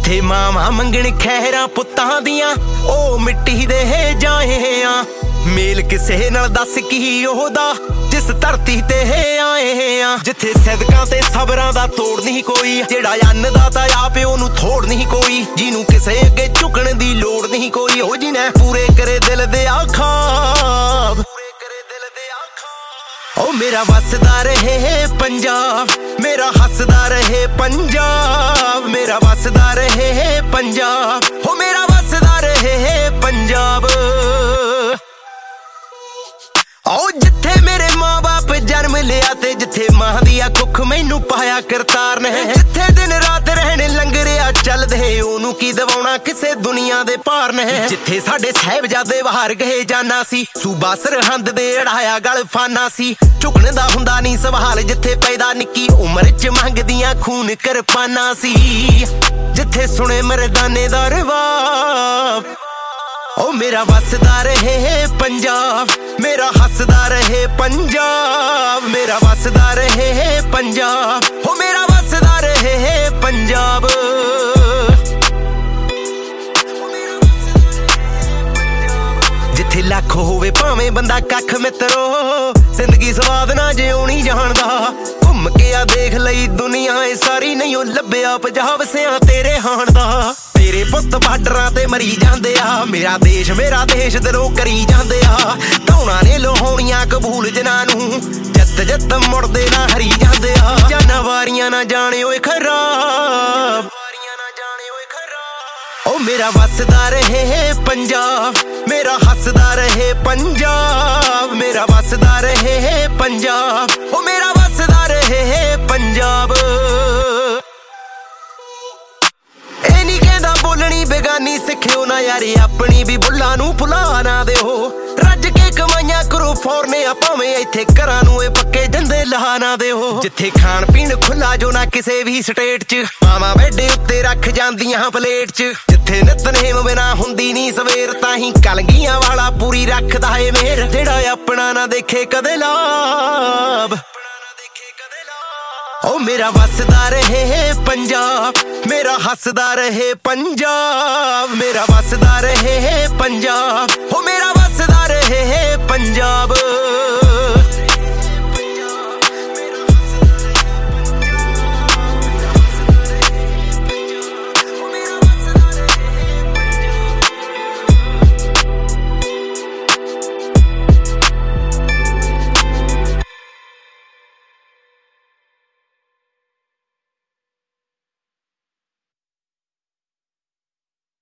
ਜਿੱਥੇ ਮਾਵਾਂ ਮੰਗਣ ਖਹਿਰਾਂ ਪੁੱਤਾਂ ਦੀਆਂ ਉਹ ਮਿੱਟੀ ਦੇ ਜਾਏ ਆ। ਮੇਲ ਕਿਸੇ ਨਾਲ ਦੱਸ ਕੀ ਉਹਦਾ ਜਿਸ ਧਰਤੀ ਤੇ ਆਏ ਆ। ਜਿੱਥੇ ਸਦਕਾਂ ਤੇ ਸਬਰਾਂ ਦਾ ਤੋੜ ਨਹੀਂ ਕੋਈ, ਜਿਹੜਾ ਅੰਨਦਾਤਾ ਆ ਪਿਓ ਨੂੰ ਥੋੜ ਨਹੀਂ ਕੋਈ, ਜਿਹਨੂੰ ਕਿਸੇ ਅੱਗੇ ਝੁਕਣ ਦੀ ਲੋੜ ਨਹੀਂ ਕੋਈ, ਉਹ ਜਿਹਨੇ ਪੂਰੇ ਕਰੇ ਦਿਲ ਦੇ ਖਾਬ। ਓ ਮੇਰਾ ਵਸਦਾ ਰਹੇ ਪੰਜਾਬ, ਮੇਰਾ ਹੱਸਦਾ ਰਹੇ ਪੰਜਾਬ, ਮੇਰਾ ਵਸਦਾ ਰਹੇ ਪੰਜਾਬ, ਓ ਮੇਰਾ ਵਸਦਾ ਰਹੇ ਪੰਜਾਬ। ਓ ਜਿੱਥੇ ਮੇਰੇ ਮਾਂ ਬਾਪ ਜਨਮ ਲਿਆ ਤੇ ਜਿੱਥੇ ਮਾਂ ਦੀ ਆ ਕੁੱਖ ਮੈਨੂੰ ਪਾਇਆ ਕਰਤਾਰ ਨੇ, ਜਿੱਥੇ ਦਿਨ ਰਾਤ ਰਹਿਣੇ ਲੰਗਰਿਆ ਚੱਲਦੇ ਉਹਨੂੰ ਕੀ ਦਵਾਉਣਾ ਕਿਸੇ ਦੁਨੀਆ ਦੇ ਭਾਰ ਨੇ। ਜਿੱਥੇ ਸਾਡੇ ਸਾਹਿਬਜ਼ਾਦੇ ਬਾਹਰ ਗਏ ਜਾਨਾ ਸੀ, ਸੂਬਾ ਸਰਹੰਦ ਦੇ ਅੜਾਇਆ ਗਲ ਫਾਨਾ ਸੀ, ਝੁਕਣ ਦਾ ਹੁੰਦਾ ਨਹੀਂ ਸਵਾਲ ਜਿੱਥੇ ਪੈਦਾ ਨਿੱਕੀ ਉਮਰ ਚ ਮੰਗਦੀਆਂ ਖੂਨ ਕਿਰਪਾਨਾਂ ਸੀ। ਜਿੱਥੇ ਸੁਣੇ ਮਰਦਾਨੇ ਦਾ ਰਵਾਬ, ਓ ਮੇਰਾ ਵਸਦਾ ਰਹੇ ਪੰਜਾਬ, ਮੇਰਾ ਹੱਸਦਾ ਰਹੇ ਪੰਜਾਬ, ਮੇਰਾ ਵਸਦਾ ਰਹੇ ਪੰਜਾਬ, ਓ ਮੇਰਾ ਵਸਦਾ ਰਹੇ ਪੰਜਾਬ। ਜਿੱਥੇ ਲੱਖ ਹੋਵੇ ਭਾਵੇਂ ਬੰਦਾ ਕੱਖ ਮਿੱਤਰੋ, ਜ਼ਿੰਦਗੀ ਸਵਾਦ ਨਾ ਜਿਉਣੀ ਜਾਣਦਾ। ਘੁੰਮ ਕੇ ਆ ਦੇਖ ਲਈ ਦੁਨੀਆ ਇਹ ਸਾਰੀ, ਨਹੀਂ ਉਹ ਲੱਭਿਆ ਪੰਜਾਬ ਸਿਆਂ ਤੇਰੇ ਹਾਣ ਦਾ। ਤੇਰੇ ਪੁੱਤ ਬਾਰਡਰਾਂ ਤੇ ਮਰੀ ਜਾਂਦੇ ਆ, ਮੇਰਾ ਦੇਸ਼ ਦਿਲੋਂ ਕਰੀ ਜਾਂਦੇ ਆ। ਧੌਣਾ ਨੇ ਲੋਹਾਉਣੀਆਂ ਕਬੂਲ ਜਿਨ੍ਹਾਂ ਨੂੰ, ਜਿੱਤ ਮੁੜਦੇ ਨਾ ਹਰੀ ਜਾਂਦੇ ਆ। ਜਾਨਵਾਰੀਆਂ ਨਾ ਜਾਣੇ ਓਏ ਖਰਾਬ, ਓ ਮੇਰਾ ਵਸਦਾ ਰਹੇ ਪੰਜਾਬ, ਮੇਰਾ ਹੱਸਦਾ ਰਹੇ ਪੰਜਾਬ, ਮੇਰਾ ਵਸਦਾ ਰਹੇ ਪੰਜਾਬ, ਓ ਮੇਰਾ ਵਸਦਾ ਰਹੇ ਪੰਜਾਬ। ਇਹ ਨੀ ਕਹਿੰਦਾ ਬੋਲਣੀ ਬੇਗਾਨੀ ਸਿੱਖਿਓ ਨਾ ਯਾਰੀ, ਆਪਣੀ ਵੀ ਬੁੱਲਾਂ ਨੂੰ ਭੁਲਾ ਨਾ ਦਿਓ। ਰੱਜ ਕੇ ਕਮਾਈਆਂ ਕਰੋ ਫੌਰਨੇ ਆ, ਭਾਵੇਂ ਇੱਥੇ ਘਰਾਂ ਨੂੰ ਇਹ ਪੱਕੇ ਜੰਦੇ ਲਾ ਨਾ ਦਿਓ। ਜਿੱਥੇ ਖਾਣ ਪੀਣ ਖੁੱਲਾ ਜੋ ਨਾ ਕਿਸੇ ਵੀ ਸਟੇਟ 'ਚ, ਮਾਵਾਂ ਬੈਡੇ ਉੱਤੇ ਰੱਖ ਜਾਂਦੀਆਂ ਪਲੇਟ 'ਚ। ਜਿੱਥੇ ਨਿਤਨੇਮ ਬਿਨਾ ਹੁੰਦੀ ਨੀ ਸਵੇਰ, ਤਾਂ ਹੀ ਕਲਗੀਆਂ ਵਾਲਾ ਪੂਰੀ ਰੱਖਦਾ ਏ ਮੇਰ, ਜਿਹੜਾ ਆਪਣਾ ਨਾ ਦੇਖੇ ਕਦੇ ਲਾਭ। ਓ ਮੇਰਾ ਵਸਦਾ ਰਹੇ ਪੰਜਾਬ, ਮੇਰਾ ਹੱਸਦਾ ਰਹੇ ਪੰਜਾਬ, ਮੇਰਾ ਵਸਦਾ ਰਹੇ ਪੰਜਾਬ, ਓ